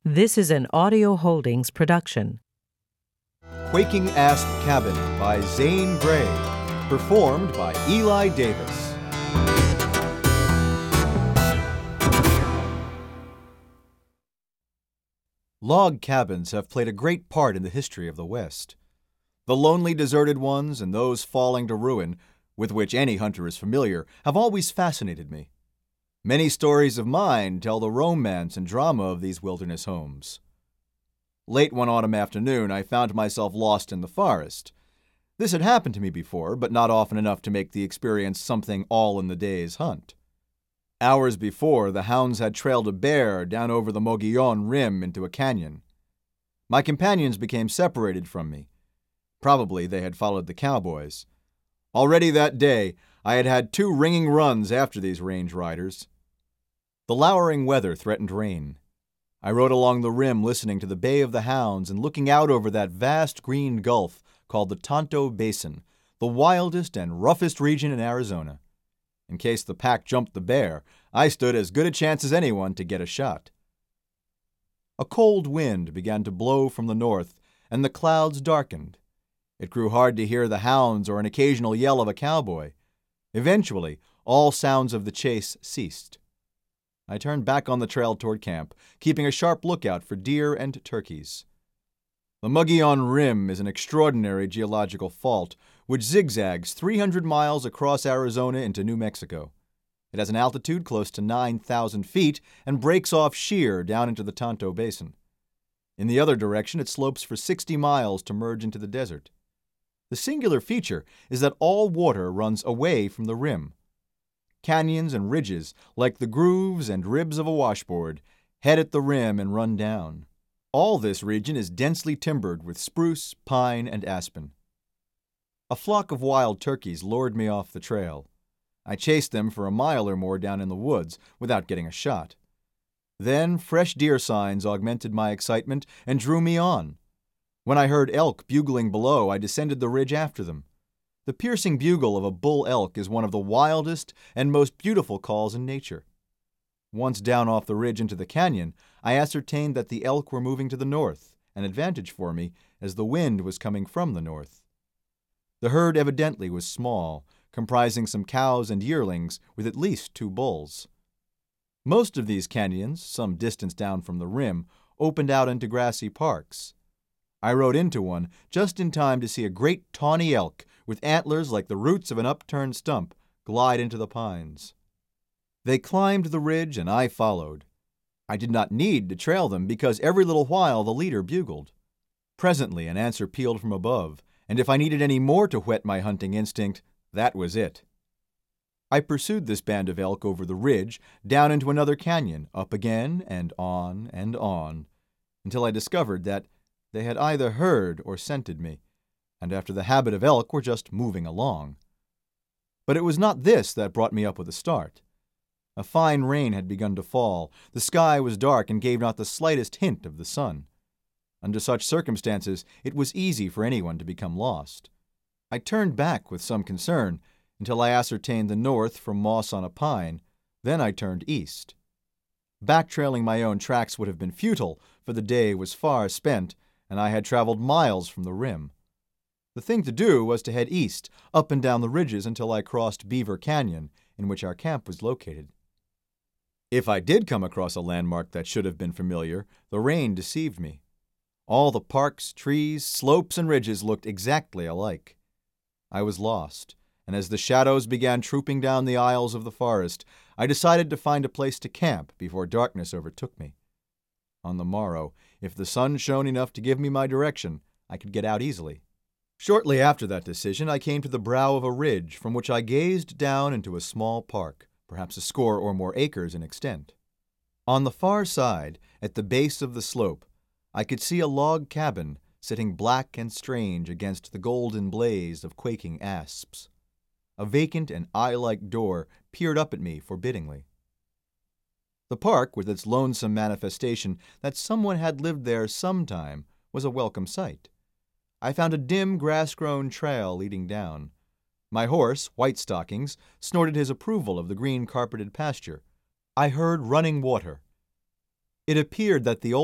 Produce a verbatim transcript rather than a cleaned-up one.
This is an Audio Holdings production. Quaking Asp Cabin by Zane Grey, performed by Eli Davis. Log cabins have played a great part in the history of the West. The lonely, deserted ones and those falling to ruin, with which any hunter is familiar, have always fascinated me. Many stories of mine tell the romance and drama of these wilderness homes. Late one autumn afternoon, I found myself lost in the forest. This had happened to me before, but not often enough to make the experience something all in the day's hunt. Hours before, the hounds had trailed a bear down over the Mogollon Rim into a canyon. My companions became separated from me. Probably they had followed the cowboys. Already that day, I had had two ringing runs after these range riders. The lowering weather threatened rain. I rode along the rim listening to the bay of the hounds and looking out over that vast green gulf called the Tonto Basin, the wildest and roughest region in Arizona. In case the pack jumped the bear, I stood as good a chance as anyone to get a shot. A cold wind began to blow from the north, and the clouds darkened. It grew hard to hear the hounds or an occasional yell of a cowboy. Eventually, all sounds of the chase ceased. I turned back on the trail toward camp, keeping a sharp lookout for deer and turkeys. The Mogollon Rim is an extraordinary geological fault which zigzags three hundred miles across Arizona into New Mexico. It has an altitude close to nine thousand feet and breaks off sheer down into the Tonto Basin. In the other direction, it slopes for sixty miles to merge into the desert. The singular feature is that all water runs away from the rim. Canyons and ridges, like the grooves and ribs of a washboard, head at the rim and run down. All this region is densely timbered with spruce, pine, and aspen. A flock of wild turkeys lured me off the trail. I chased them for a mile or more down in the woods without getting a shot. Then fresh deer signs augmented my excitement and drew me on. When I heard elk bugling below, I descended the ridge after them. The piercing bugle of a bull elk is one of the wildest and most beautiful calls in nature. Once down off the ridge into the canyon, I ascertained that the elk were moving to the north, an advantage for me as the wind was coming from the north. The herd evidently was small, comprising some cows and yearlings with at least two bulls. Most of these canyons, some distance down from the rim, opened out into grassy parks. I rode into one just in time to see a great tawny elk with antlers like the roots of an upturned stump glide into the pines. They climbed the ridge and I followed. I did not need to trail them because every little while the leader bugled. Presently an answer pealed from above, and if I needed any more to whet my hunting instinct, that was it. I pursued this band of elk over the ridge, down into another canyon, up again and on and on, until I discovered that they had either heard or scented me, and after the habit of elk were just moving along. But it was not this that brought me up with a start. A fine rain had begun to fall, the sky was dark and gave not the slightest hint of the sun. Under such circumstances, it was easy for anyone to become lost. I turned back with some concern until I ascertained the north from moss on a pine, then I turned east. Backtrailing my own tracks would have been futile, for the day was far spent, and I had traveled miles from the rim. The thing to do was to head east, up and down the ridges until I crossed Beaver Canyon, in which our camp was located. If I did come across a landmark that should have been familiar, the rain deceived me. All the parks, trees, slopes, and ridges looked exactly alike. I was lost, and as the shadows began trooping down the aisles of the forest, I decided to find a place to camp before darkness overtook me. On the morrow, if the sun shone enough to give me my direction, I could get out easily. Shortly after that decision, I came to the brow of a ridge from which I gazed down into a small park, perhaps a score or more acres in extent. On the far side, at the base of the slope, I could see a log cabin sitting black and strange against the golden blaze of quaking asps. A vacant and eye-like door peered up at me forbiddingly. The park, with its lonesome manifestation that someone had lived there sometime, was a welcome sight. I found a dim, grass-grown trail leading down. My horse, White Stockings, snorted his approval of the green-carpeted pasture. I heard running water. It appeared that the old